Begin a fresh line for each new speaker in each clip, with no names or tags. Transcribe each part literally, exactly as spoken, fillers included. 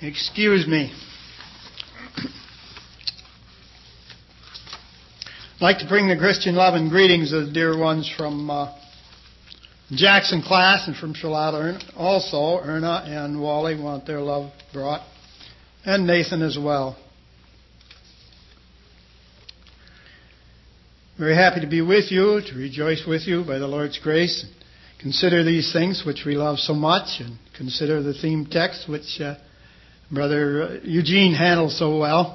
Excuse me. I'd like to bring the Christian love and greetings of the dear ones from uh, Jackson class and from Charlotte also. Erna and Wally want their love brought. And Nathan as well. Very happy to be with you, to rejoice with you by the Lord's grace. Consider these things which we love so much, and consider the theme text which uh, Brother Eugene handles so well.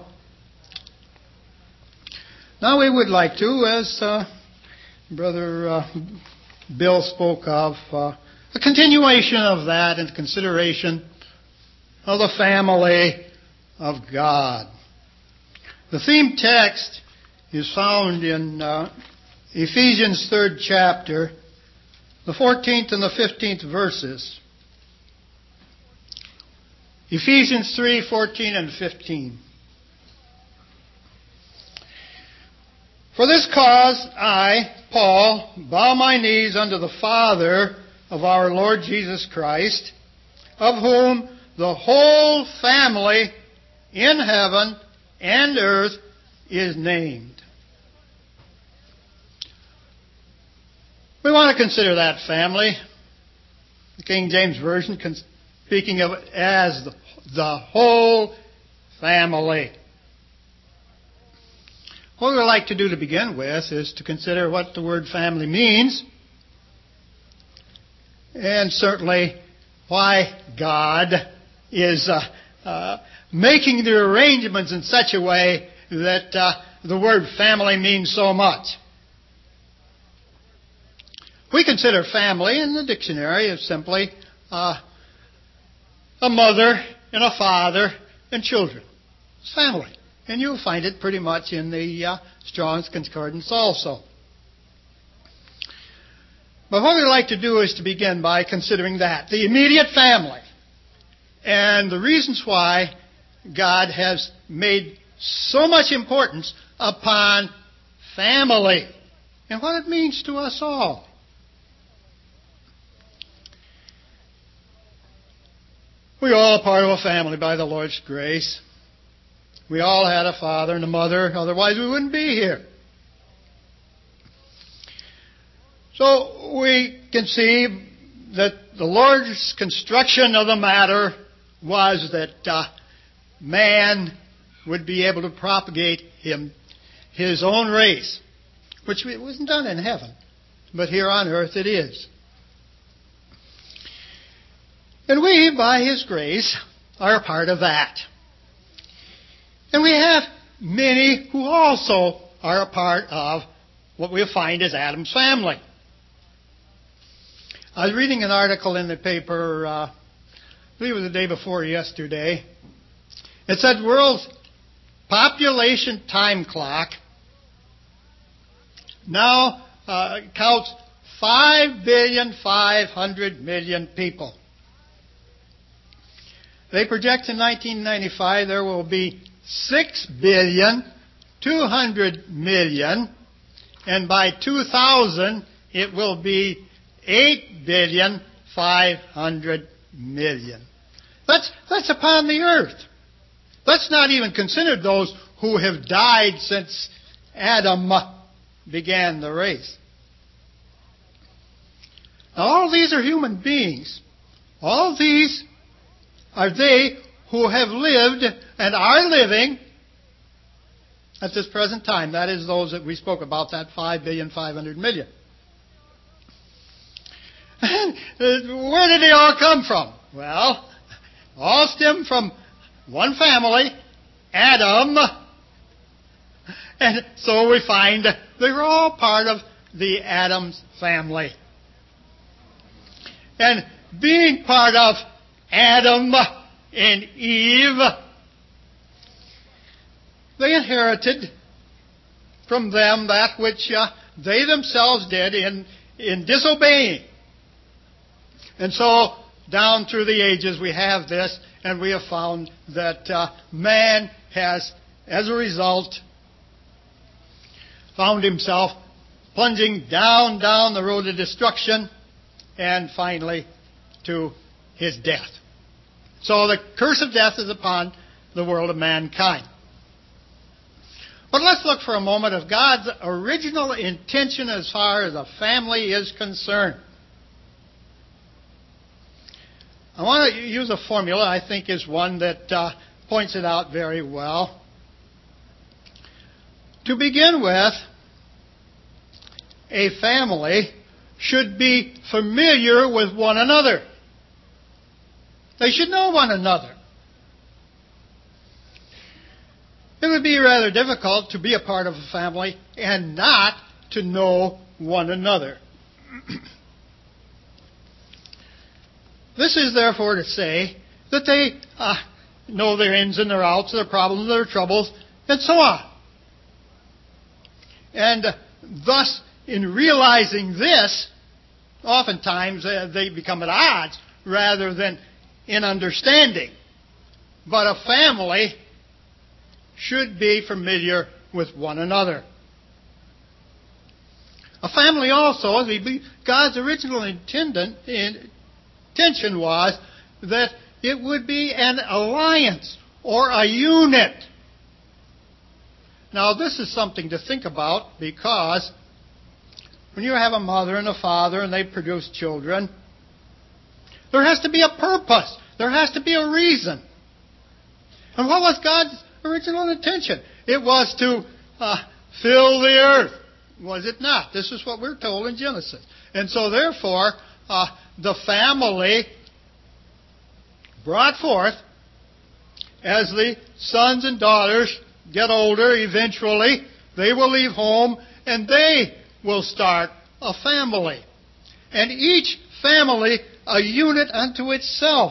Now we would like to, as uh, Brother uh, Bill spoke of, uh, a continuation of that and consideration of the family of God. The theme text is found in uh, Ephesians third chapter, the fourteenth and the fifteenth verses. Ephesians three, fourteen and fifteen. For this cause I, Paul, bow my knees unto the Father of our Lord Jesus Christ, of whom the whole family in heaven and earth is named. We want to consider that family. The King James Version speaking of it as the, the whole family. What we would like to do to begin with is to consider what the word family means, and certainly why God is uh, uh, making the arrangements in such a way that uh, the word family means so much. We consider family in the dictionary as simply uh, a mother and a father and children. It's family. And you'll find it pretty much in the uh, Strong's Concordance also. But what we'd like to do is to begin by considering that, the immediate family, and the reasons why God has made so much importance upon family, and what it means to us all. We're all a part of a family by the Lord's grace. We all had a father and a mother, otherwise we wouldn't be here. So we can see that the Lord's construction of the matter was that uh, man would be able to propagate him, his own race, which wasn't done in heaven, but here on earth it is. And we, by His grace, are a part of that. And we have many who also are a part of what we'll find as Adam's family. I was reading an article in the paper, uh, I believe it was the day before yesterday. It said world's population time clock now uh, counts five billion five hundred million people. They project in nineteen ninety-five there will be six billion two hundred million, and by two thousand it will be eight billion five hundred million. That's, that's upon the earth. Let's not even consider those who have died since Adam began the race. Now, all these are human beings. All these are they who have lived and are living at this present time. That is those that we spoke about, that five billion five hundred million. And where did they all come from? Well, all stem from one family, Adam. And so we find they were all part of the Adam's family. And being part of Adam and Eve, they inherited from them that which uh, they themselves did in, in disobeying. And so, down through the ages, we have this, and we have found that uh, man has, as a result, found himself plunging down, down the road of destruction, and finally to his death. So the curse of death is upon the world of mankind. But let's look for a moment at God's original intention as far as a family is concerned. I want to use a formula I think is one that uh, points it out very well. To begin with, a family should be familiar with one another. They should know one another. It would be rather difficult to be a part of a family and not to know one another. This is therefore to say that they uh, know their ins and their outs, their problems, their troubles, and so on. And uh, thus, in realizing this, oftentimes uh, they become at odds rather than in understanding. But a family should be familiar with one another. A family also, God's original intention was that it would be an alliance or a unit. Now, this is something to think about because when you have a mother and a father and they produce children, there has to be a purpose. There has to be a reason. And what was God's original intention? It was to uh, fill the earth, was it not? This is what we're told in Genesis. And so therefore, uh, the family brought forth, as the sons and daughters get older, eventually they will leave home and they will start a family. And each family a unit unto itself,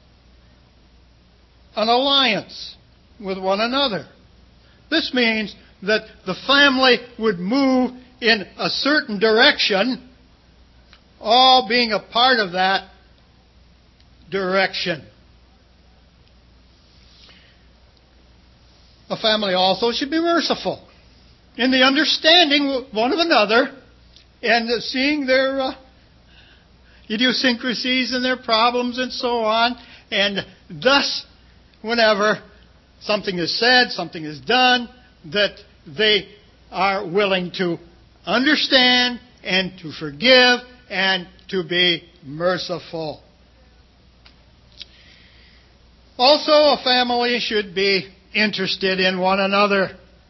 an alliance with one another. This means that the family would move in a certain direction, all being a part of that direction. A family also should be merciful in the understanding one of another and seeing their uh, idiosyncrasies and their problems and so on, and thus, whenever something is said, something is done, that they are willing to understand and to forgive and to be merciful. Also, a family should be interested in one another.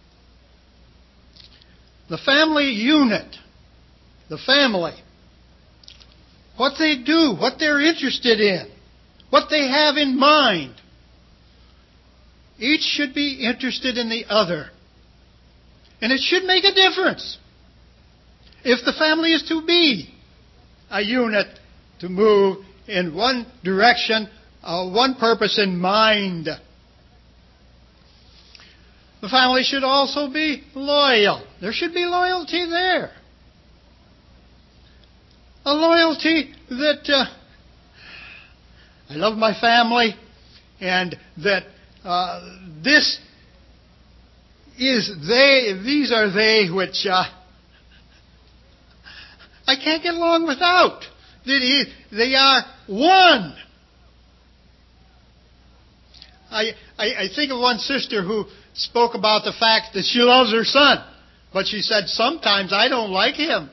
The family unit, the family, what they do, what they're interested in, what they have in mind. Each should be interested in the other. And it should make a difference if the family is to be a unit to move in one direction, uh, one purpose in mind. The family should also be loyal. There should be loyalty there. A loyalty that uh, I love my family and that uh, this is they, these are they which uh, I can't get along without. That they are one. I, I, I think of one sister who spoke about the fact that she loves her son, but she said, sometimes I don't like him.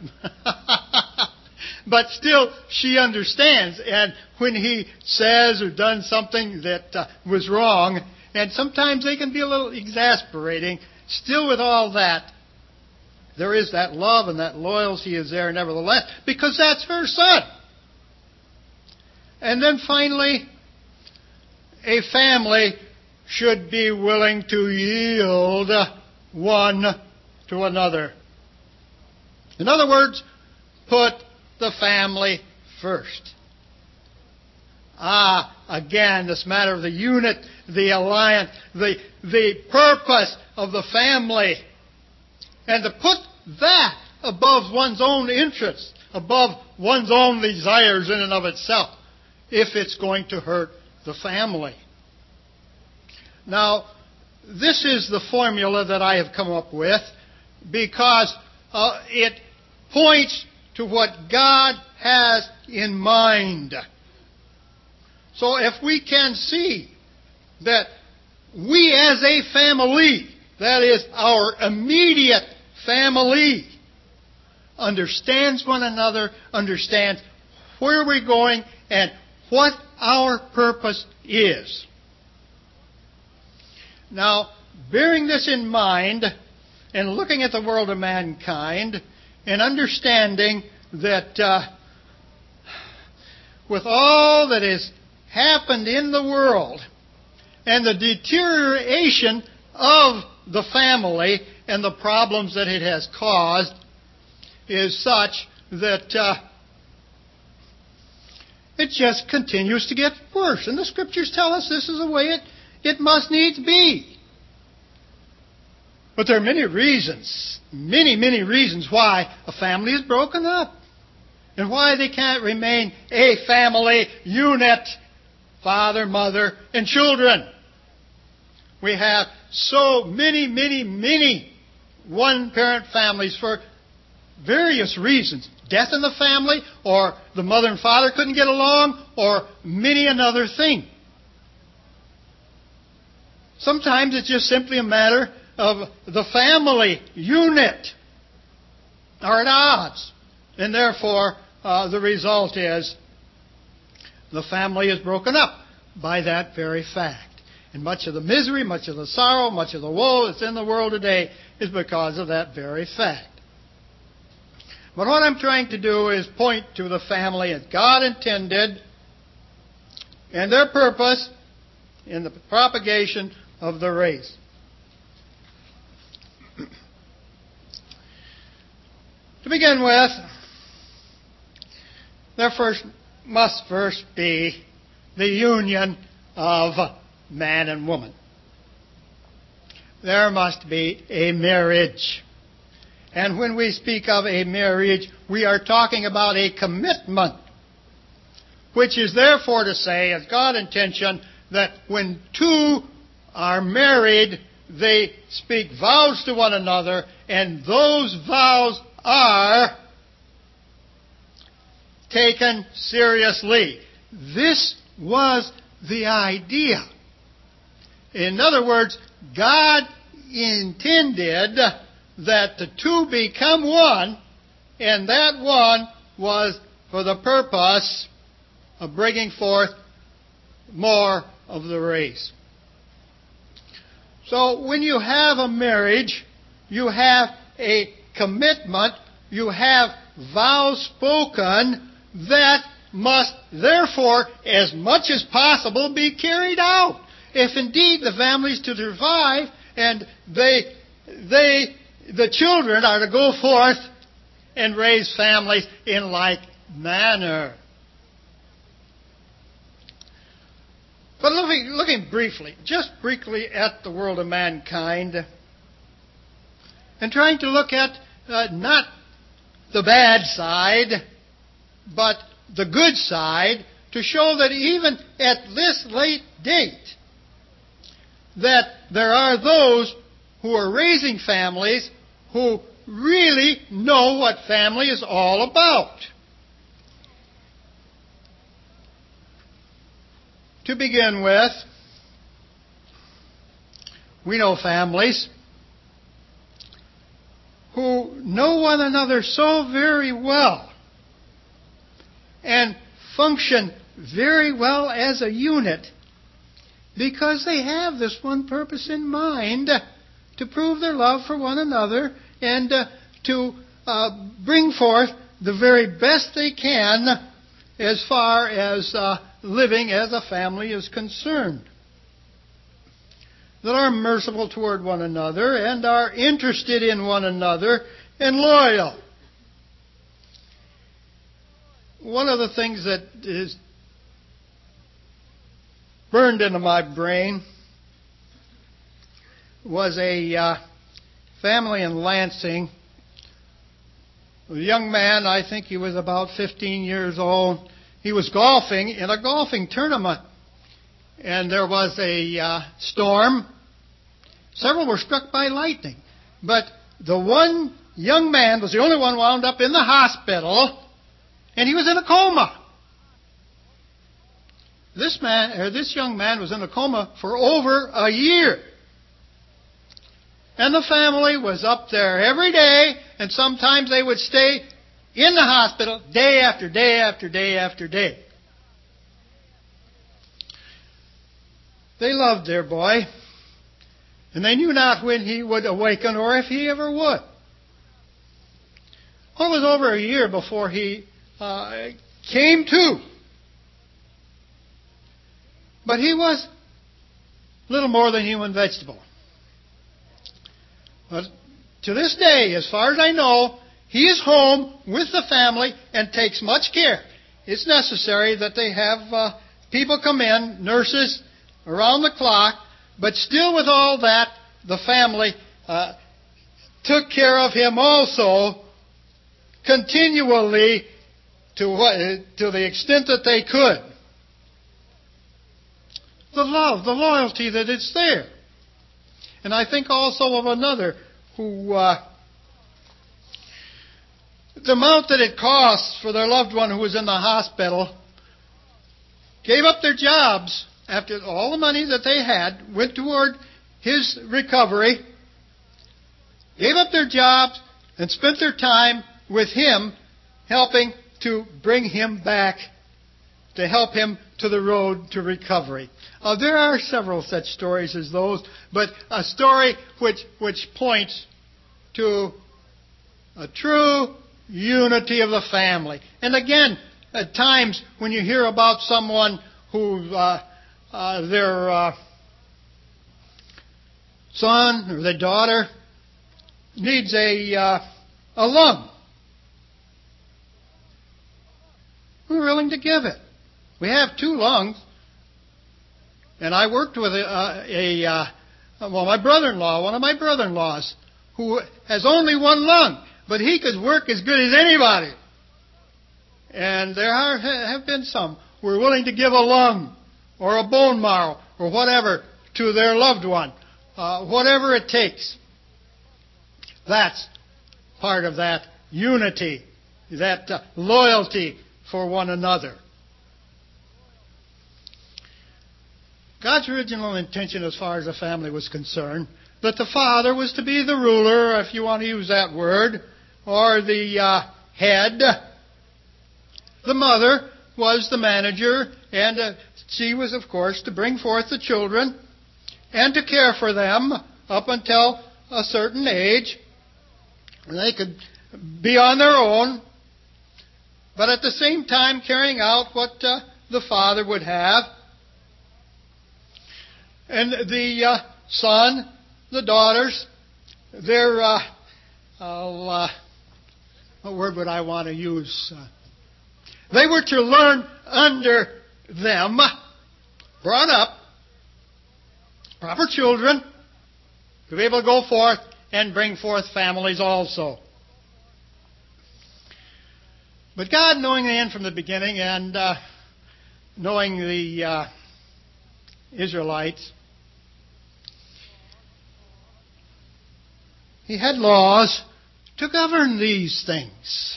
But still, she understands. And when he says or done something that uh, was wrong, and sometimes they can be a little exasperating, still with all that, there is that love and that loyalty is there nevertheless, because that's her son. And then finally, a family should be willing to yield one to another. In other words, put the family first. Ah, again, this matter of the unit, the alliance, the, the purpose of the family. And to put that above one's own interests, above one's own desires in and of itself, if it's going to hurt the family. Now, this is the formula that I have come up with because uh, it points to what God has in mind. So if we can see that we as a family, that is our immediate family, understands one another, understands where we're going, and what our purpose is. Now, bearing this in mind, and looking at the world of mankind, and understanding that uh, with all that has happened in the world, and the deterioration of the family, and the problems that it has caused, is such that uh, it just continues to get worse. And the Scriptures tell us this is the way it, it must needs be. But there are many reasons, many, many reasons why a family is broken up. And why they can't remain a family unit, father, mother, and children. We have so many, many, many one-parent families for various reasons. Death in the family, or the mother and father couldn't get along, or many another thing. Sometimes it's just simply a matter of the family unit are at odds. And therefore, uh, the result is the family is broken up by that very fact. And much of the misery, much of the sorrow, much of the woe that's in the world today is because of that very fact. But what I'm trying to do is point to the family as God intended and their purpose in the propagation of the race. To begin with, there first must first be the union of man and woman. There must be a marriage. And when we speak of a marriage, we are talking about a commitment, which is therefore to say, as God intentioned, that when two are married, they speak vows to one another, and those vows are taken seriously. This was the idea. In other words, God intended that the two become one, and that one was for the purpose of bringing forth more of the race. So when you have a marriage, you have a commitment, you have vows spoken that must therefore, as much as possible, be carried out. If indeed the family is to survive, and they, they, the children are to go forth and raise families in like manner. But looking, looking briefly, just briefly at the world of mankind, and trying to look at uh, not the bad side, but the good side, to show that even at this late date, that there are those who are raising families who really know what family is all about. To begin with, we know families who know one another so very well and function very well as a unit because they have this one purpose in mind, to prove their love for one another and uh, to uh, bring forth the very best they can as far as uh, living as a family is concerned. That are merciful toward one another and are interested in one another and loyal. One of the things that is burned into my brain was a uh, family in Lansing. A young man, I think he was about fifteen years old. He was golfing in a golfing tournament. And there was a uh, storm. Several were struck by lightning. But the one young man was the only one wound up in the hospital, and he was in a coma. this man, or this young man was in a coma for over a year. And the family was up there every day, and sometimes they would stay in the hospital day after day after day after day. They loved their boy, and they knew not when he would awaken or if he ever would. Well, it was over a year before he uh, came to. But he was little more than human vegetable. But to this day, as far as I know, he is home with the family and takes much care. It's necessary that they have uh, people come in, nurses, around the clock, but still with all that, the family uh, took care of him also continually to, what, to the extent that they could. The love, the loyalty that is there. And I think also of another who, uh, the amount that it costs for their loved one who was in the hospital, gave up their jobs after all the money that they had, went toward his recovery, gave up their jobs, and spent their time with him, helping to bring him back, to help him to the road to recovery. Uh, there are several such stories as those, but a story which, which points to a true unity of the family. And again, at times when you hear about someone who uh, uh, their uh, son or their daughter needs a uh, a lung, we're willing to give it. We have two lungs. And I worked with a, a, a well, my brother-in-law, one of my brother-in-laws, who has only one lung, but he could work as good as anybody. And there are, have been some who are willing to give a lung or a bone marrow or whatever to their loved one, uh, whatever it takes. That's part of that unity, that uh, loyalty for one another. God's original intention as far as the family was concerned, that the father was to be the ruler, if you want to use that word, or the uh, head. The mother was the manager, and uh, she was, of course, to bring forth the children and to care for them up until a certain age. They could be on their own, but at the same time carrying out what uh, the father would have. And the uh, son, the daughters, they're, uh, uh, what word would I want to use? Uh, they were to learn under them, brought up, proper children, to be able to go forth and bring forth families also. But God, knowing the end from the beginning and uh, knowing the uh, Israelites, He had laws to govern these things.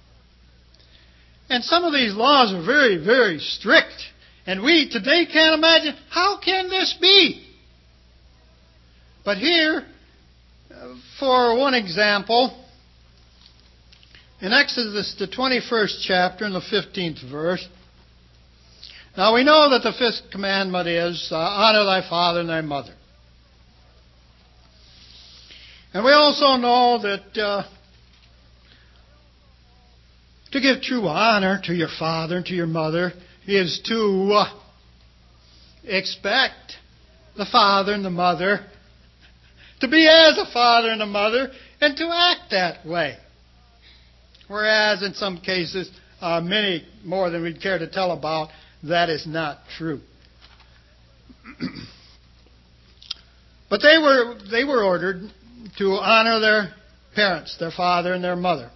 And some of these laws are very, very strict. And we today can't imagine, how can this be? But here, for one example, in Exodus, the twenty-first chapter, in the fifteenth verse, now we know that the fifth commandment is, uh, honor thy father and thy mother. And we also know that uh, to give true honor to your father and to your mother is to uh, expect the father and the mother to be as a father and a mother and to act that way. Whereas in some cases, uh, many more than we'd care to tell about, that is not true. But they were they were ordered to honor their parents, their father and their mother.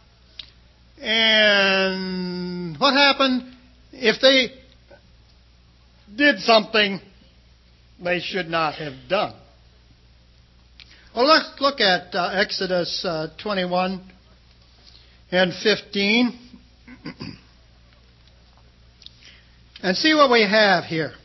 And what happened if they did something they should not have done? Well, let's look at uh, Exodus uh, twenty-one and fifteen. And see what we have here.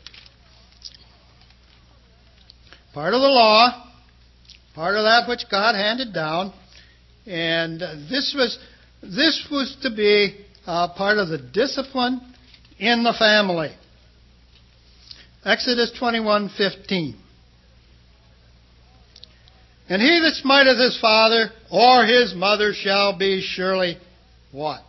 Part of the law, part of that which God handed down, and this was this was to be uh, part of the discipline in the family. Exodus twenty-one fifteen. And he that smiteth his father or his mother shall be surely what?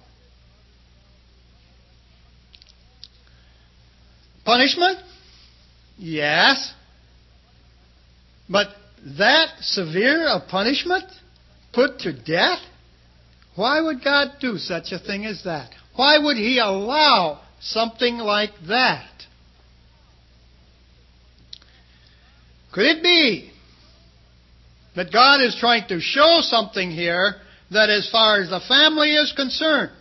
Punishment? Yes. But that severe a punishment? Put to death? Why would God do such a thing as that? Why would He allow something like that? Could it be that God is trying to show something here that as far as the family is concerned,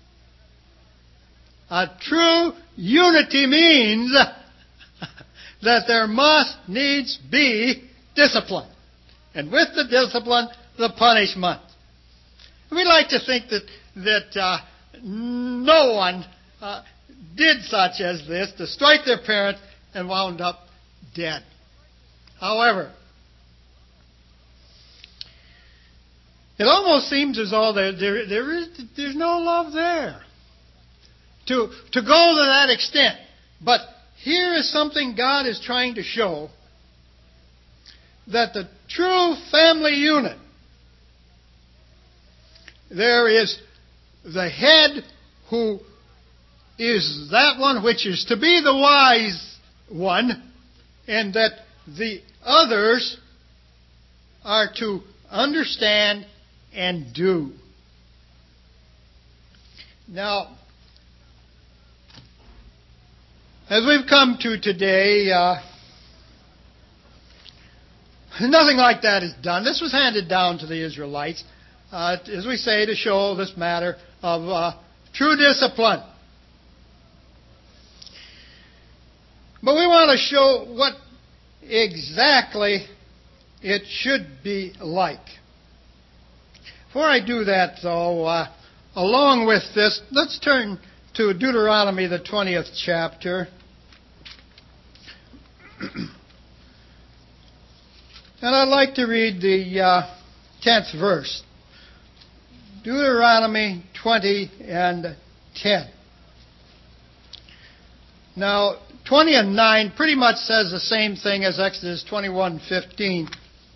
a true unity means that there must needs be discipline. And with the discipline, the punishment. We like to think that that uh, no one uh, did such as this, to strike their parent and wound up dead. However, it almost seems as though there, there, there is, there's no love there to, to go to that extent. But here is something God is trying to show, that the true family unit, there is the head who is that one which is to be the wise one, and that the others are to understand and do. Now, as we've come to today, uh, nothing like that is done. This was handed down to the Israelites, uh, as we say, to show this matter of uh, true discipline. But we want to show what exactly it should be like. Before I do that, though, uh, along with this, let's turn to Deuteronomy, the twentieth chapter. And I'd like to read the uh, tenth verse. Deuteronomy twenty and ten. Now, twenty and nine pretty much says the same thing as Exodus twenty-one fifteen.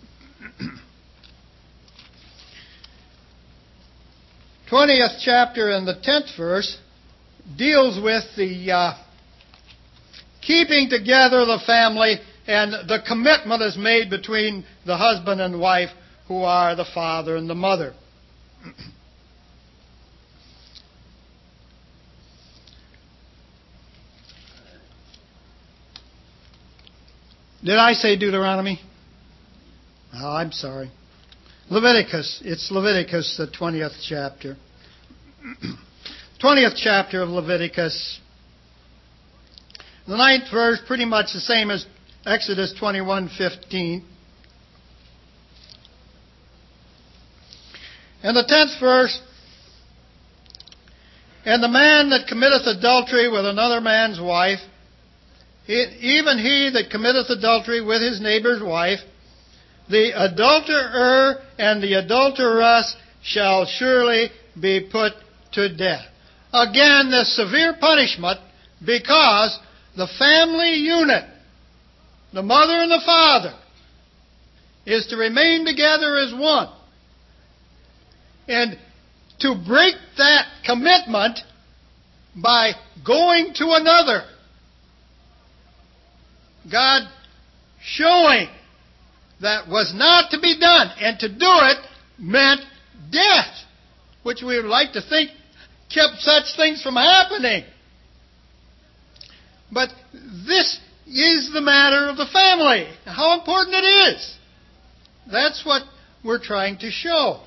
twentieth chapter and the tenth verse deals with the uh, keeping together the family, and the commitment is made between the husband and wife, who are the father and the mother. Did I say Deuteronomy? Oh, I'm sorry. Leviticus. It's Leviticus, the twentieth chapter. twentieth chapter of Leviticus. The ninth verse, pretty much the same as Exodus twenty-one fifteen. And the tenth verse, and the man that committeth adultery with another man's wife, even he that committeth adultery with his neighbor's wife, the adulterer and the adulteress shall surely be put to death. Again, the severe punishment, because the family unit, the mother and the father, is to remain together as one. And to break that commitment by going to another, God showing that was not to be done. And to do it meant death, which we would like to think kept such things from happening. But this is the matter of the family. How important it is. That's what we're trying to show.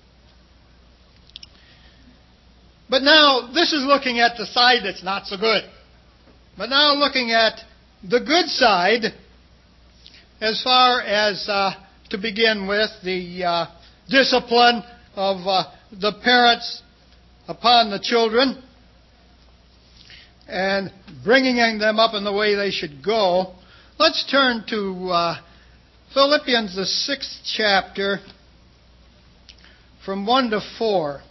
But now, this is looking at the side that's not so good. But now looking at the good side, as far as, uh, to begin with, the uh, discipline of uh, the parents upon the children. and bringing them up in the way they should go. Let's turn to uh, Philippians, the sixth chapter, from one to four.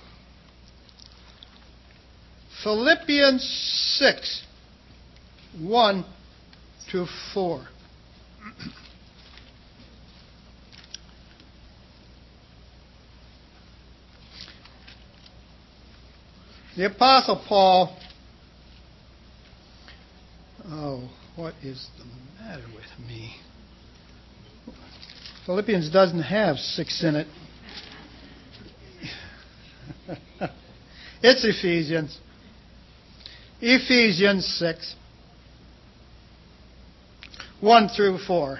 Philippians six, one to four. The Apostle Paul, oh, what is the matter with me? Philippians doesn't have six in it. It's Ephesians. Ephesians six, one through four.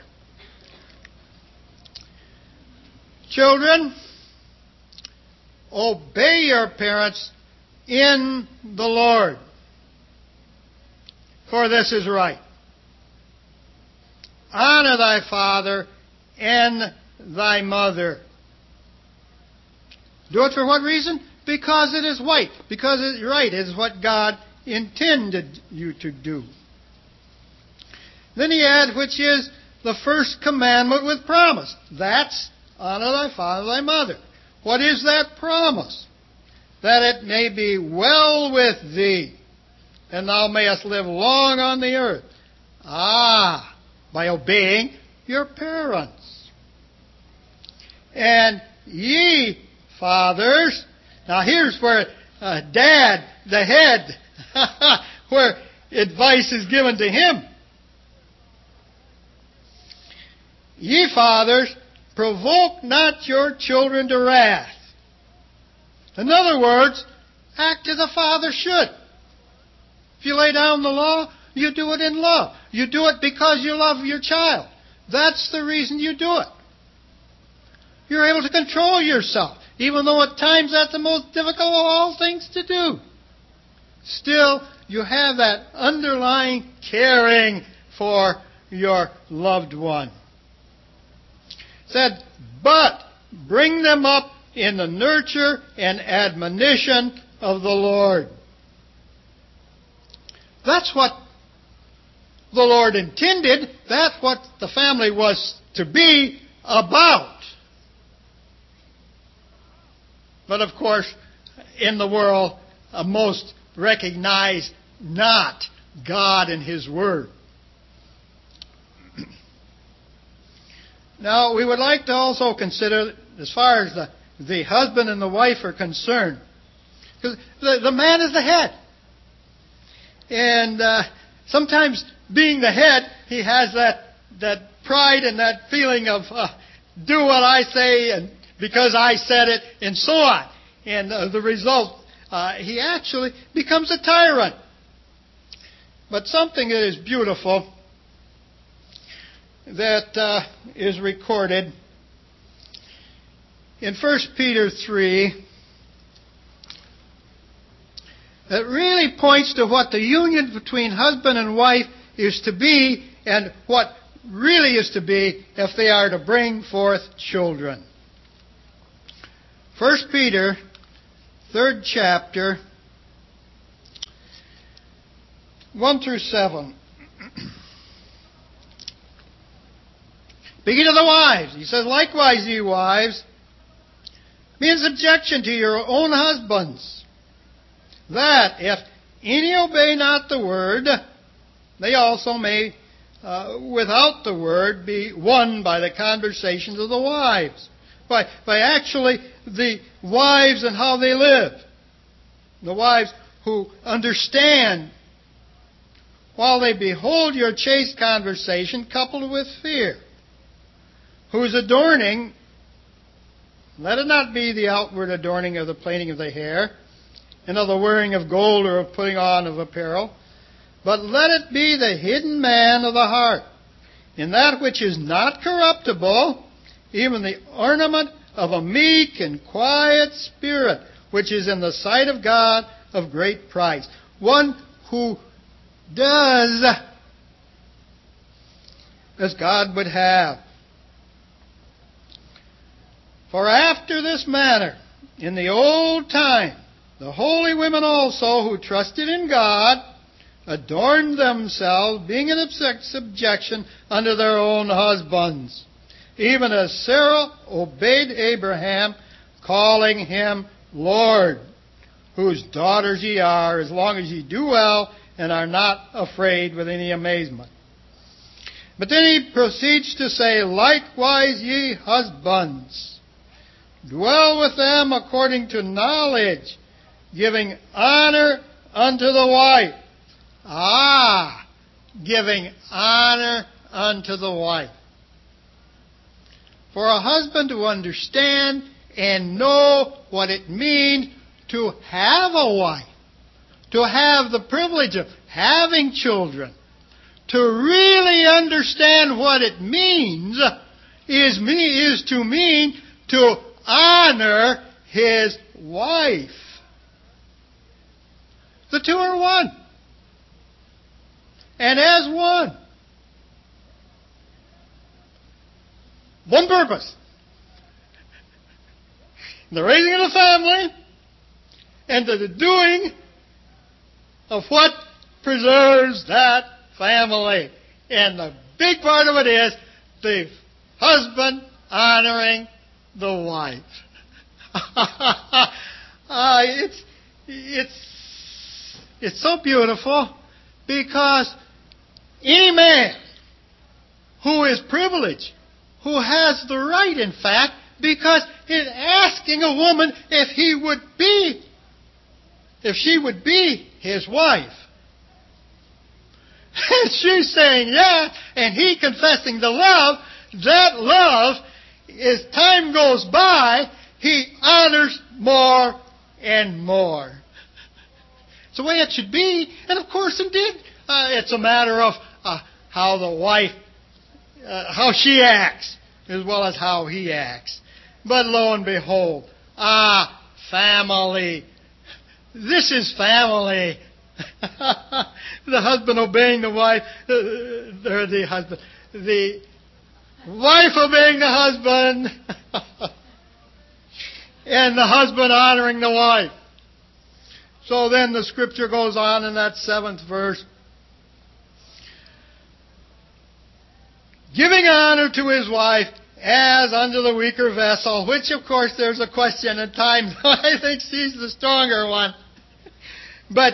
Children, obey your parents in the Lord, for this is right. Honor thy father and thy mother. Do it for what reason? Because it is right. Because it's right. It is what God intended you to do. Then he adds, which is the first commandment with promise. That's honor thy father and thy mother. What is that promise? That it may be well with thee, and thou mayest live long on the earth. Ah, by obeying your parents. And ye, fathers, now here's where uh, Dad, the head, where advice is given to him. Ye fathers, provoke not your children to wrath. In other words, act as a father should. If you lay down the law, you do it in love. You do it because you love your child. That's the reason you do it. You're able to control yourself, even though at times that's the most difficult of all things to do. Still, you have that underlying caring for your loved one. It said, but bring them up in the nurture and admonition of the Lord. That's what the Lord intended. That's what the family was to be about. But of course, in the world, uh, most recognize not God and His Word. Now, we would like to also consider, as far as the, the husband and the wife are concerned, because the, the man is the head. And uh, sometimes being the head, he has that, that pride and that feeling of uh, do what I say and because I said it, and so on. And uh, the result, uh, he actually becomes a tyrant. But something that is beautiful that uh, is recorded in First Peter three that really points to what the union between husband and wife is to be and what really is to be if they are to bring forth children. First Peter, third chapter, one through seven. Speaking of the wives, he says, likewise, ye wives, be in subjection to your own husbands, that if any obey not the word, they also may, uh, without the word, be won by the conversations of the wives. By, by actually the wives and how they live. The wives who understand while they behold your chaste conversation coupled with fear. Whose adorning, let it not be the outward adorning of the plaiting of the hair, and of the wearing of gold or of putting on of apparel, but let it be the hidden man of the heart, in that which is not corruptible, even the ornament of a meek and quiet spirit, which is in the sight of God of great price. One who does as God would have. For after this manner, in the old time, the holy women also who trusted in God adorned themselves, being in subjection unto their own husbands, even as Sarah obeyed Abraham, calling him Lord, whose daughters ye are, as long as ye do well and are not afraid with any amazement. But then he proceeds to say, likewise ye husbands, dwell with them according to knowledge, giving honor unto the wife. Ah, giving honor unto the wife. For a husband to understand and know what it means to have a wife, to have the privilege of having children, to really understand what it means is, me, is to mean to honor his wife. The two are one. And as one. One purpose. The raising of the family and the doing of what preserves that family. And the big part of it is the husband honoring the wife. uh, it's, it's, it's so beautiful because any man who is privileged, who has the right, in fact, because in asking a woman if he would be, if she would be his wife, and she's saying yeah, and he confessing the love, that love, as time goes by, he honors more and more. It's the way it should be, and of course, indeed, uh, it's a matter of uh, how the wife, uh, how she acts, as well as how he acts. But lo and behold, ah, family. This is family. The husband obeying the wife, uh, or the husband, the wife obeying the husband, and the husband honoring the wife. So then the scripture goes on in that seventh verse. Giving honor to his wife as unto the weaker vessel, which of course there's a question at times. I think she's the stronger one. But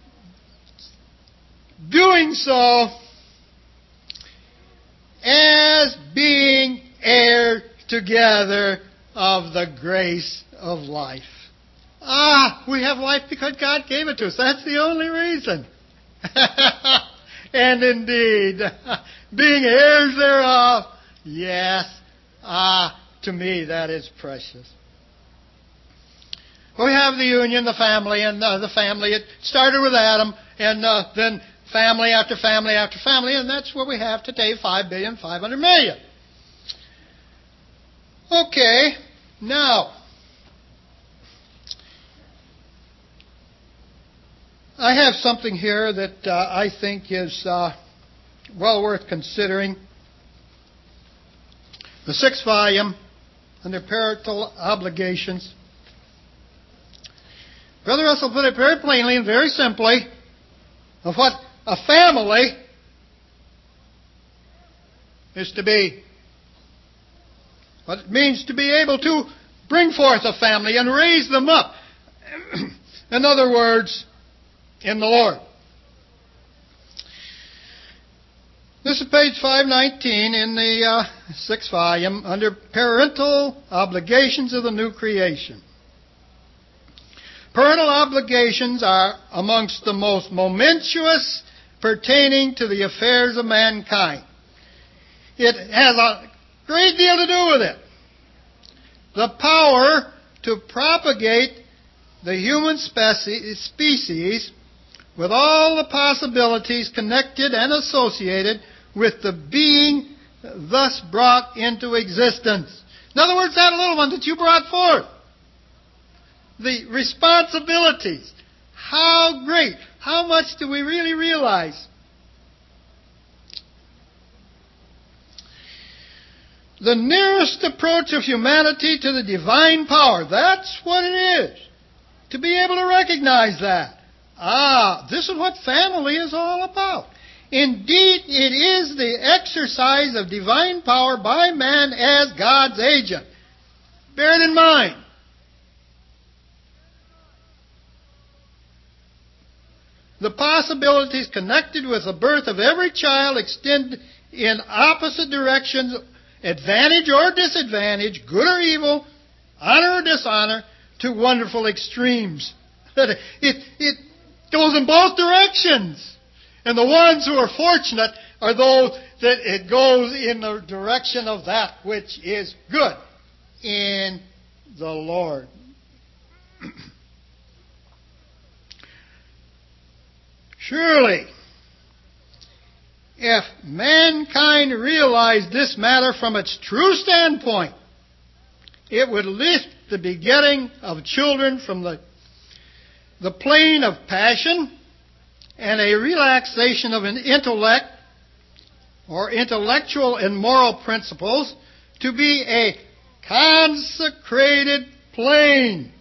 doing so as being heirs together of the grace of life. Ah, we have life because God gave it to us. That's the only reason. And indeed, being heirs thereof, yes, ah, to me that is precious. We have the union, the family, and uh, the family. It started with Adam, and uh, then family after family after family, and that's what we have today, five billion five hundred million. Okay, now, I have something here that uh, I think is uh, well worth considering. The sixth volume, under parental obligations. Brother Russell put it very plainly and very simply of what a family is to be. What it means to be able to bring forth a family and raise them up. In other words, in the Lord. This is page five nineteen in the uh, sixth volume under parental obligations of the new creation. Parental obligations are amongst the most momentous pertaining to the affairs of mankind. It has a great deal to do with it. The power to propagate the human speci- species with all the possibilities connected and associated with the being thus brought into existence. In other words, that little one that you brought forth. The responsibilities. How great. How much do we really realize? The nearest approach of humanity to the divine power. That's what it is. To be able to recognize that. Ah, this is what family is all about. Indeed, it is the exercise of divine power by man as God's agent. Bear it in mind. The possibilities connected with the birth of every child extend in opposite directions, advantage or disadvantage, good or evil, honor or dishonor, to wonderful extremes. It, it goes in both directions. And the ones who are fortunate are those that it goes in the direction of that which is good in the Lord. Surely, if mankind realized this matter from its true standpoint, it would lift the begetting of children from the, the plane of passion and a relaxation of an intellect or intellectual and moral principles to be a consecrated plane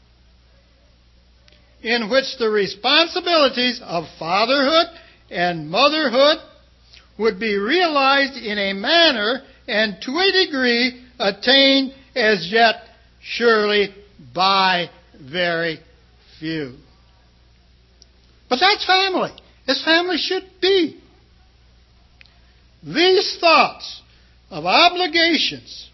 in which the responsibilities of fatherhood and motherhood would be realized in a manner and to a degree attained as yet surely by very few. But that's family, as family should be. These thoughts of obligations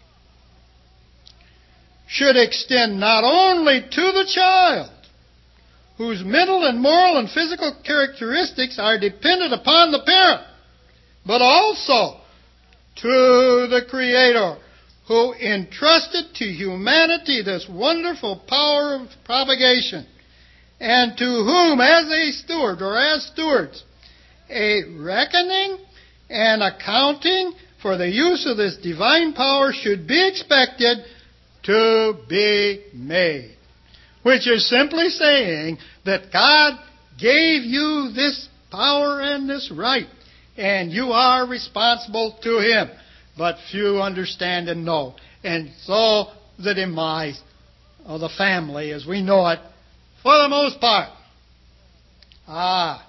should extend not only to the child, whose mental and moral and physical characteristics are dependent upon the parent, but also to the Creator, who entrusted to humanity this wonderful power of propagation, and to whom, as a steward or as stewards, a reckoning and accounting for the use of this divine power should be expected to be made. Which is simply saying that God gave you this power and this right, and you are responsible to Him. But few understand and know. And so the demise of the family as we know it, for the most part. Ah.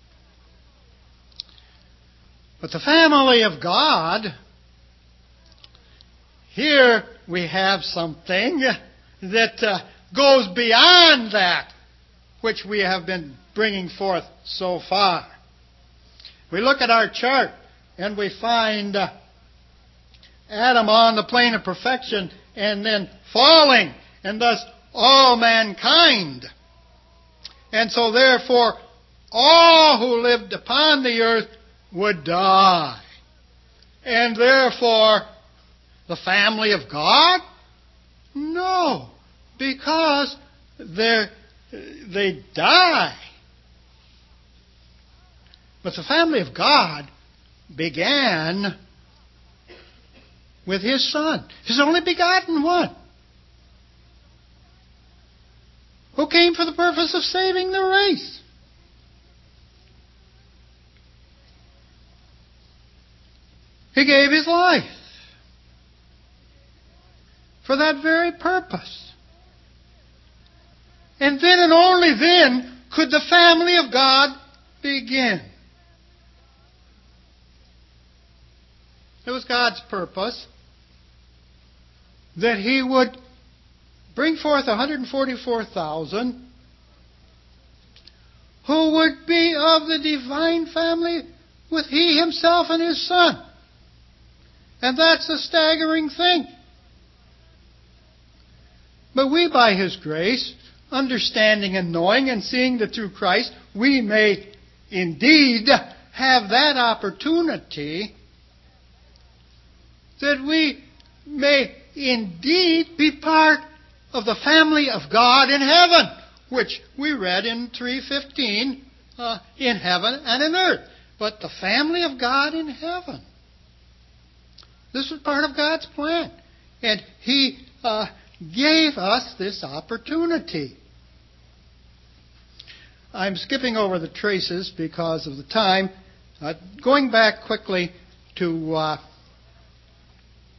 But the family of God, here we have something that uh, goes beyond that which we have been bringing forth so far. We look at our chart and we find uh, Adam on the plane of perfection and then falling, and thus all mankind. And so therefore all who lived upon the earth would die. And therefore the family of God? No, because they they die. But the family of God began with His Son, His only begotten one, who came for the purpose of saving the race. He gave His life for that very purpose. And then and only then could the family of God begin. It was God's purpose that He would bring forth one hundred forty-four thousand who would be of the divine family with He Himself and His Son. And that's a staggering thing. But we, by His grace, understanding and knowing and seeing that through Christ, we may indeed have that opportunity, that we may indeed be part of the family of God in heaven, which we read in three fifteen, uh, in heaven and in earth. But the family of God in heaven. This was part of God's plan. And He uh, gave us this opportunity. I'm skipping over the traces because of the time. Uh, going back quickly to uh,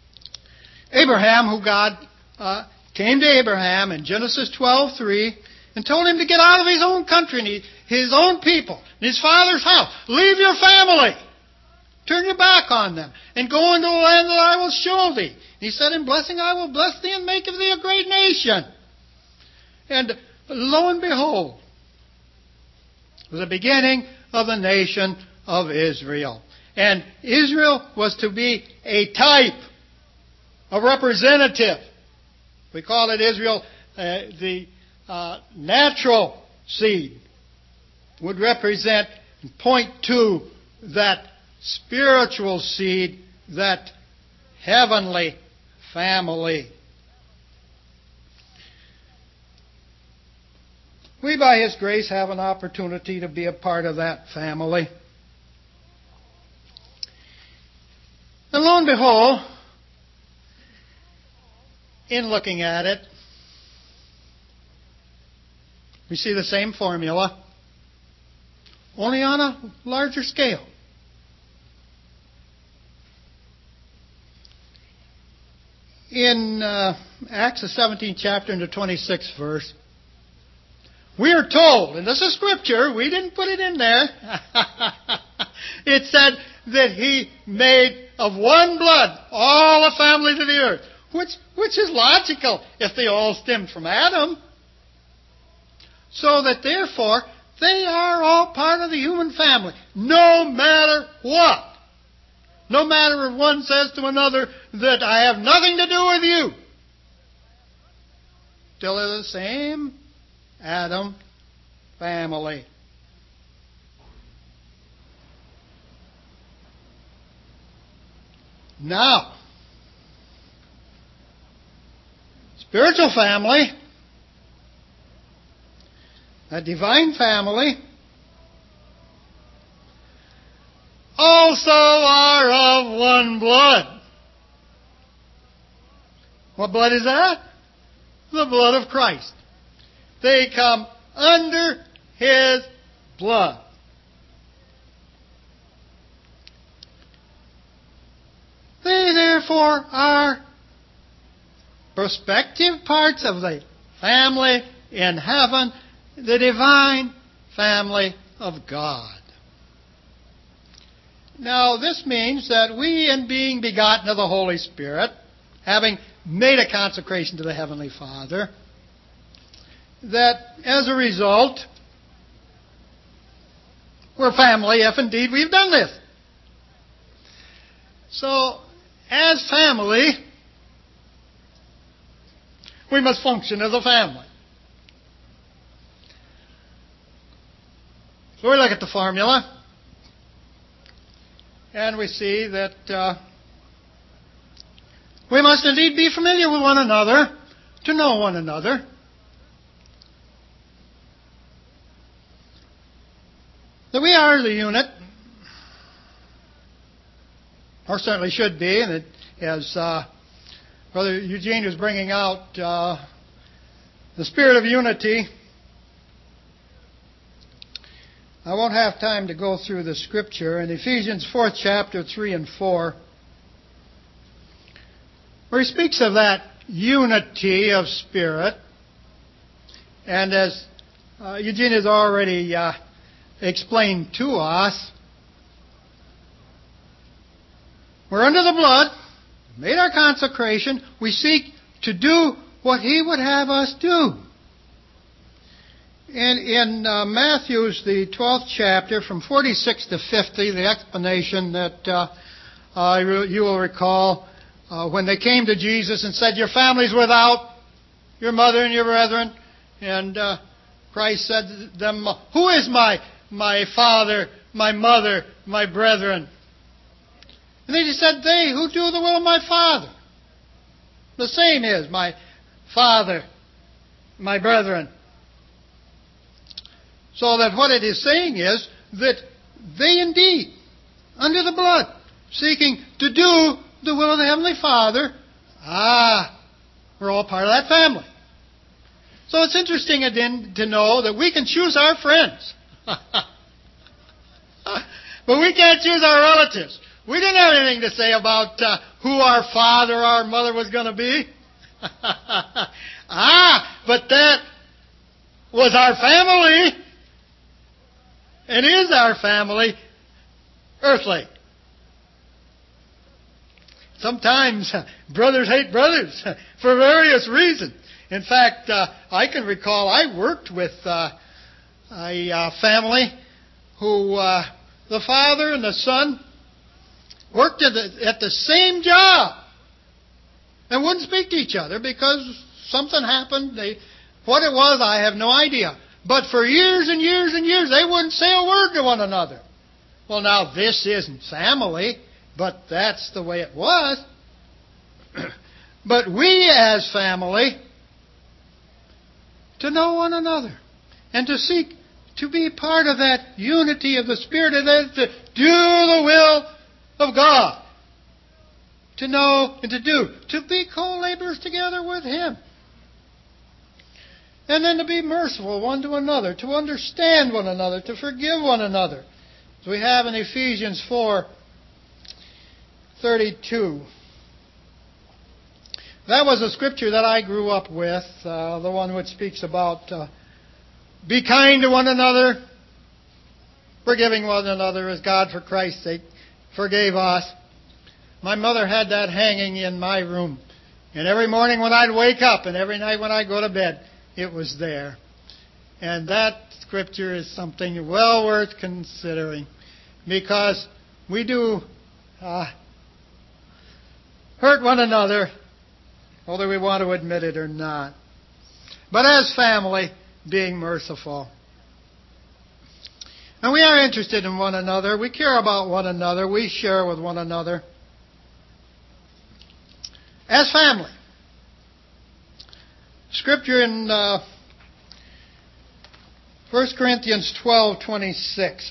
Abraham, who God uh, came to Abraham in Genesis twelve three and told him to get out of his own country and he, his own people and his father's house. Leave your family. Turn your back on them and go into a land that I will show thee. He said, in blessing I will bless thee and make of thee a great nation. And lo and behold, it was the beginning of the nation of Israel. And Israel was to be a type, a representative. We call it Israel, uh, the uh, natural seed would represent and point to that spiritual seed, that heavenly family. We, by His grace, have an opportunity to be a part of that family. And lo and behold, in looking at it, we see the same formula, only on a larger scale. In uh, Acts, the seventeenth chapter, and the twenty-sixth verse, we are told, and this is scripture, we didn't put it in there, it said that He made of one blood all the families of the earth, which, which is logical if they all stemmed from Adam. So that therefore, they are all part of the human family, no matter what. No matter if one says to another that I have nothing to do with you. Still they're the same Adam family. Now, spiritual family, a divine family, also are of one blood. What blood is that? The blood of Christ. They come under His blood. They therefore are prospective parts of the family in heaven, the divine family of God. Now, this means that we, in being begotten of the Holy Spirit, having made a consecration to the Heavenly Father, that as a result, we're family if indeed we've done this. So, as family, we must function as a family. So we look at the formula, and we see that uh, we must indeed be familiar with one another to know one another. That we are the unit, or certainly should be, and it, as uh, Brother Eugene was bringing out uh, the spirit of unity. I won't have time to go through the scripture. In Ephesians fourth chapter, three and four, where he speaks of that unity of spirit, and as uh, Eugene has already uh, explained to us, we're under the blood, made our consecration, we seek to do what He would have us do. And in uh, Matthew's, the twelfth chapter, from forty-six to fifty, the explanation that uh, uh, you will recall, uh, when they came to Jesus and said, your family's without, your mother and your brethren. And uh, Christ said to them, who is my, my father, my mother, my brethren? And then He said, they who do the will of my Father. The same is my father, my brethren. So that what it is saying is that they indeed, under the blood, seeking to do the will of the Heavenly Father, ah, we're all part of that family. So it's interesting again to know that we can choose our friends. But we can't choose our relatives. We didn't have anything to say about uh, who our father or our mother was going to be. Ah, but that was our family and is our family earthly. Sometimes brothers hate brothers for various reasons. In fact, uh, I can recall I worked with uh, a uh, family who uh, the father and the son worked at the, at the same job and wouldn't speak to each other because something happened. They, what it was, I have no idea. But for years and years and years, they wouldn't say a word to one another. Well, now, this isn't family, but that's the way it was. But we as family, to know one another and to seek to be part of that unity of the Spirit and then to do the will of God. To know and to do. To be co-laborers together with Him. And then to be merciful one to another. To understand one another. To forgive one another. As we have in Ephesians four thirty-two. That was a scripture that I grew up with. Uh, the one which speaks about uh, be kind to one another. Forgiving one another as God for Christ's sake forgave us. My mother had that hanging in my room. And every morning when I'd wake up and every night when I'd go to bed, it was there. And that scripture is something well worth considering. Because we do uh, hurt one another, whether we want to admit it or not. But as family, being merciful. And we are interested in one another. We care about one another. We share with one another. As family. Scripture in uh, First Corinthians twelve twenty-six.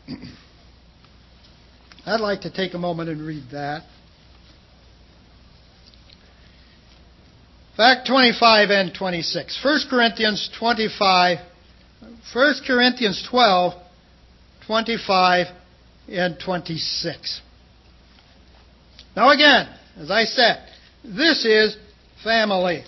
I'd like to take a moment and read that. In fact, twenty-five and twenty-six. First Corinthians twenty-five, First Corinthians twelve, twenty-five and twenty-six. Now again, as I said, this is family.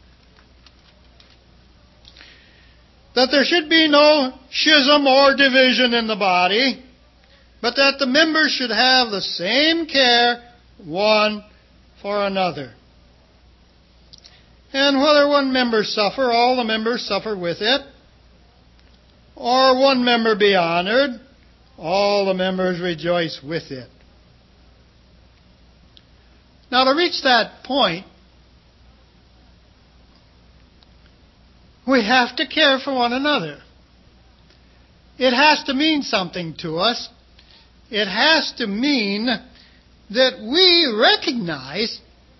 That there should be no schism or division in the body, but that the members should have the same care one for another. And whether one member suffer, all the members suffer with it. Or one member be honored, all the members rejoice with it. Now to reach that point, we have to care for one another. It has to mean something to us. It has to mean that we recognize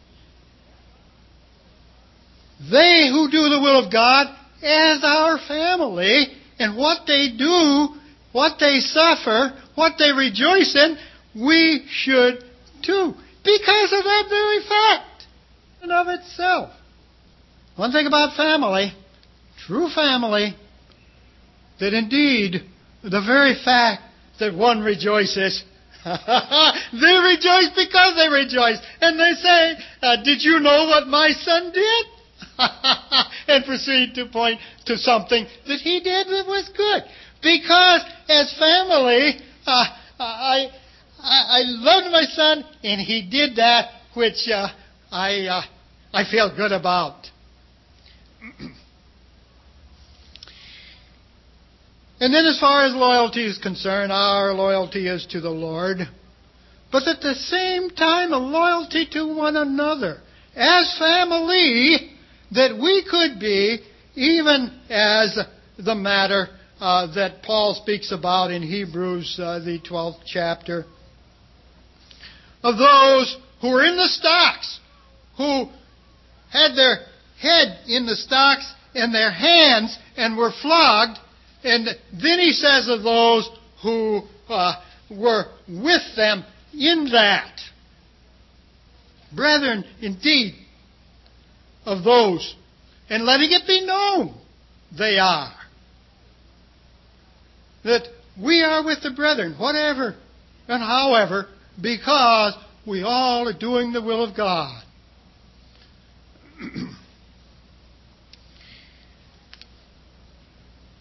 they who do the will of God as our family, and what they do, what they suffer, what they rejoice in, we should too. Because of that very fact in of itself. One thing about family, true family, that indeed the very fact that one rejoices, they rejoice because they rejoice. And they say, uh, did you know what my son did? And proceed to point to something that he did that was good. Because as family, uh, I, I I loved my son, and he did that which uh, I uh, I feel good about. And then as far as loyalty is concerned, our loyalty is to the Lord. But at the same time, a loyalty to one another. As family, that we could be, even as the matter uh, that Paul speaks about in Hebrews, uh, the twelfth chapter, of those who were in the stocks, who had their head in the stocks and their hands and were flogged. And then he says of those who uh, were with them in that. Brethren, indeed, of those, and letting it be known they are, that we are with the brethren, whatever and however, because we all are doing the will of God.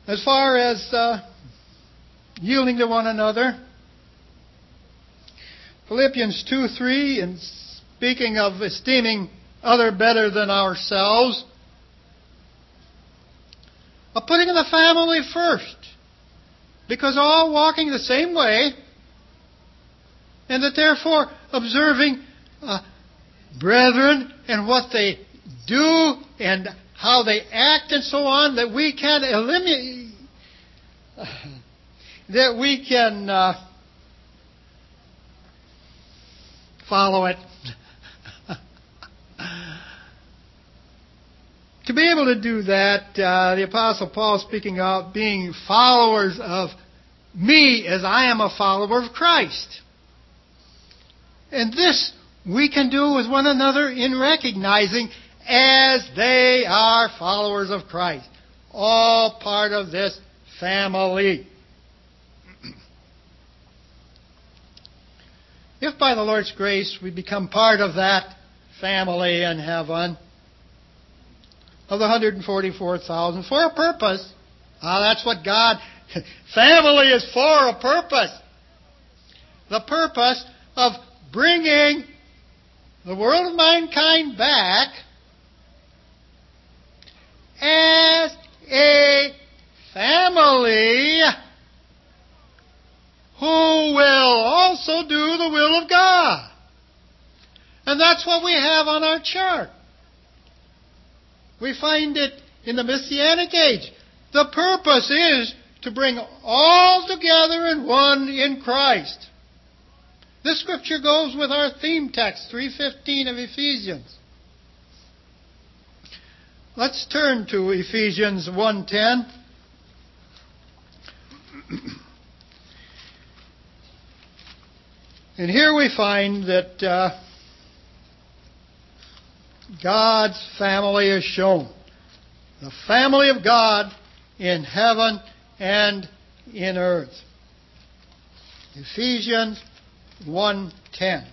As far as uh, yielding to one another, Philippians two three, in speaking of esteeming other better than ourselves, of putting the family first, because all walking the same way, and that therefore observing uh, brethren and what they do and how they act and so on, that we can eliminate, that we can uh, follow it. To be able to do that, uh, the Apostle Paul speaking of being followers of me as I am a follower of Christ. And this we can do with one another in recognizing as they are followers of Christ. All part of this family. If by the Lord's grace we become part of that family in heaven, of the one hundred forty-four thousand, for a purpose. Ah, that's what God... Family is for a purpose. The purpose of bringing the world of mankind back as a family who will also do the will of God. And that's what we have on our chart. We find it in the Messianic age. The purpose is to bring all together in one in Christ. This scripture goes with our theme text, three fifteen of Ephesians. Let's turn to Ephesians one ten. And here we find that uh, God's family is shown. The family of God in heaven and in earth. Ephesians one ten.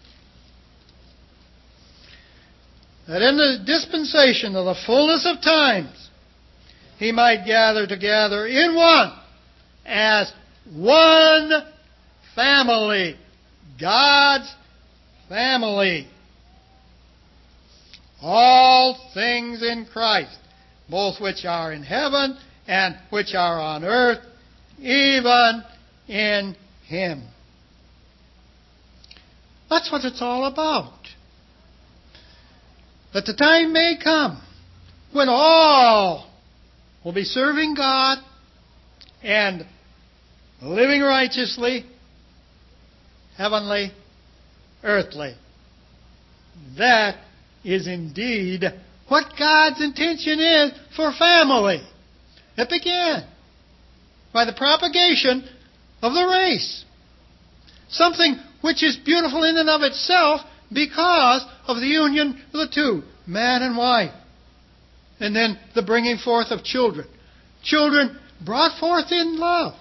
That in the dispensation of the fullness of times He might gather together in one as one family. God's family. All things in Christ, both which are in heaven and which are on earth, even in Him. That's what it's all about. That the time may come when all will be serving God and living righteously, heavenly, earthly. That is indeed what God's intention is for family. It began by the propagation of the race. Something which is beautiful in and of itself because of the union of the two, man and wife. And then the bringing forth of children. Children brought forth in love.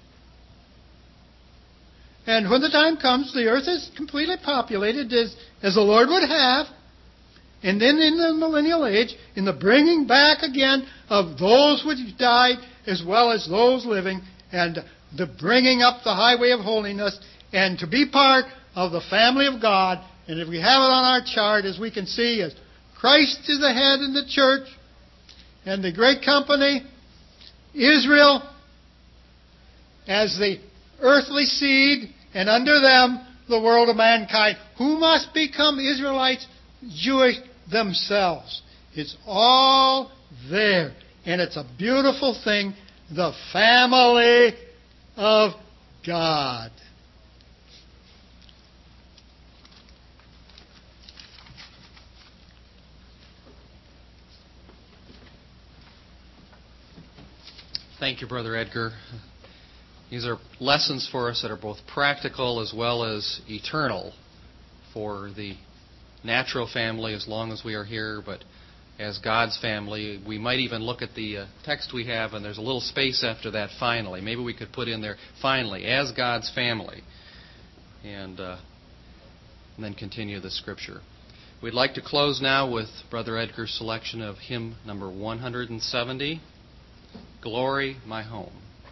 And when the time comes, the earth is completely populated as, as the Lord would have. And then in the millennial age, in the bringing back again of those which died as well as those living, and the bringing up the highway of holiness, and to be part of the family of God. And if we have it on our chart, as we can see, as Christ is the head in the church, and the great company, Israel, as the earthly seed, and under them the world of mankind, who must become Israelites, Jewish themselves. It's all there. And it's a beautiful thing, the family of God.
Thank you, Brother Edgar. These are lessons for us that are both practical as well as eternal for the natural family as long as we are here, but as God's family. We might even look at the uh, text we have, and there's a little space after that, finally. Maybe we could put in there, finally, as God's family, and, uh, and then continue the Scripture. We'd like to close now with Brother Edgar's selection of hymn number one hundred seventy. Glory my home.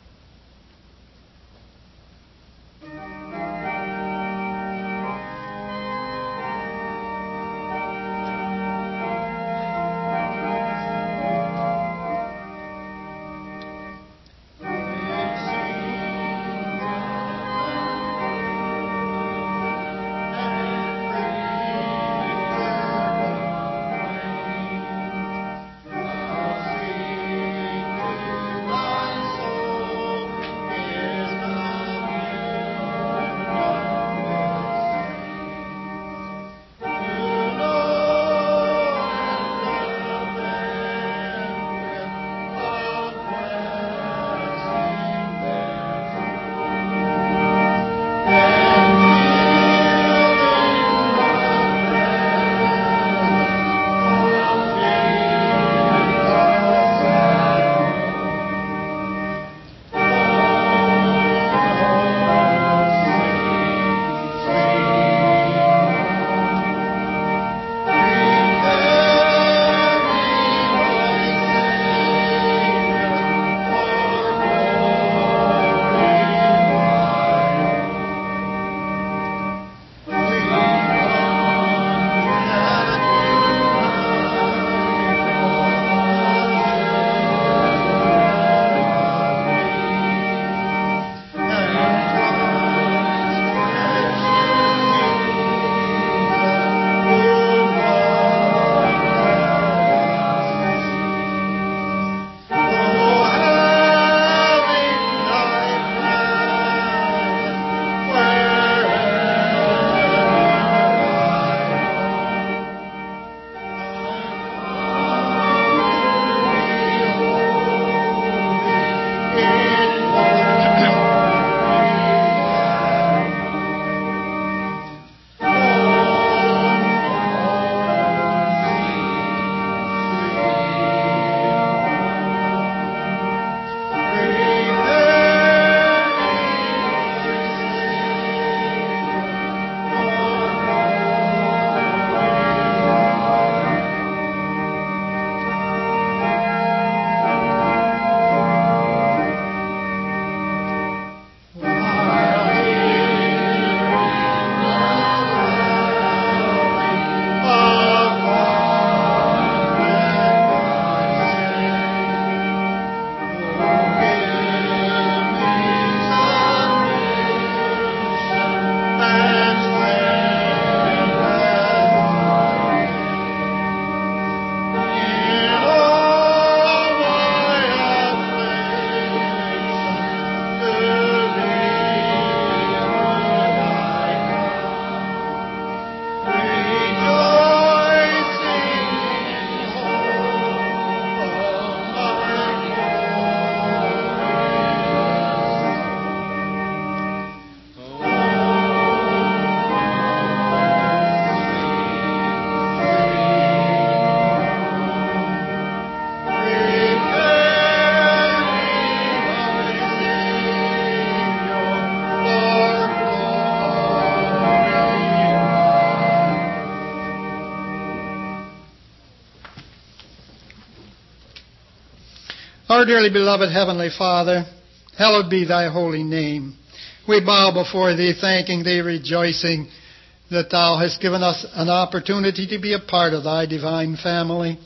Our dearly beloved Heavenly Father, hallowed be thy holy name. We bow before thee, thanking thee, rejoicing that thou hast given us an opportunity to be a part of thy divine family.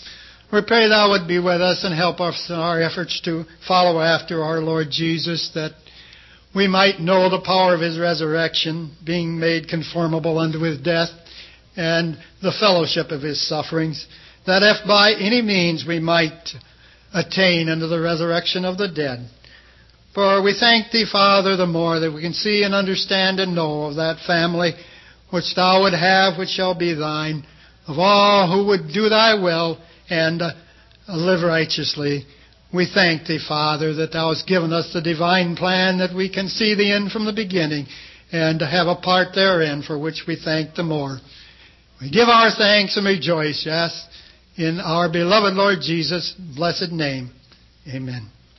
We pray thou would be with us and help us in our efforts to follow after our Lord Jesus, that we might know the power of his resurrection, being made conformable unto his death, and the fellowship of his sufferings, that if by any means we might attain unto the resurrection of the dead. For we thank thee, Father, the more that we can see and understand and know of that family which thou would have, which shall be thine, of all who would do thy will and uh, live righteously. We thank thee, Father, that thou hast given us the divine plan, that we can see the end from the beginning and have a part therein, for which we thank the more. We give our thanks and rejoice, yes, in our beloved Lord Jesus' blessed name. Amen.